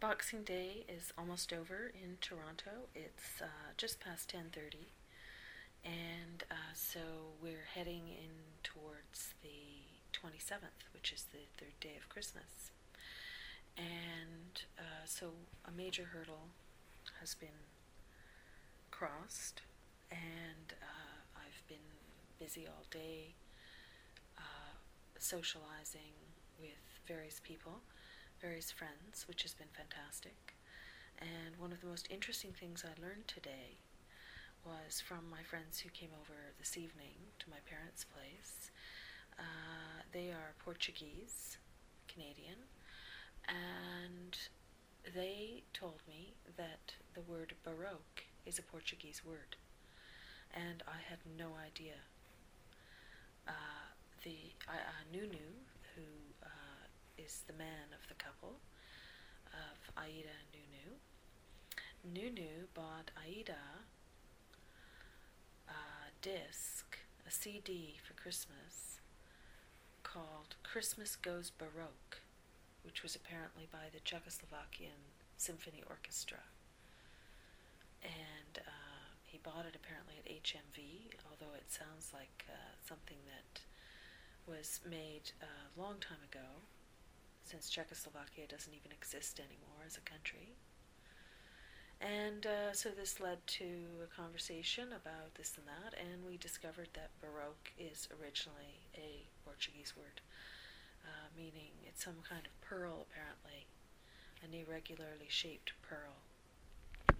Boxing Day is almost over in Toronto. It's just past 10:30, and so we're heading in towards the 27th, which is the third day of Christmas. And so a major hurdle has been crossed, and I've been busy all day socializing with various people, various friends, which has been fantastic. And one of the most interesting things I learned today was from my friends who came over this evening to my parents' place. They are Portuguese, Canadian, and they told me that the word Baroque is a Portuguese word, and I had no idea. Nunu, who is the man of the couple, of Aida and Nunu bought Aida a disc, a CD for Christmas called Christmas Goes Baroque, which was apparently by the Czechoslovakian Symphony Orchestra. And he bought it apparently at HMV, although it sounds like something that was made a long time ago, since Czechoslovakia doesn't even exist anymore as a country. And so this led to a conversation about this and that, and we discovered that Baroque is originally a Portuguese word, meaning it's some kind of pearl, apparently, an irregularly shaped pearl.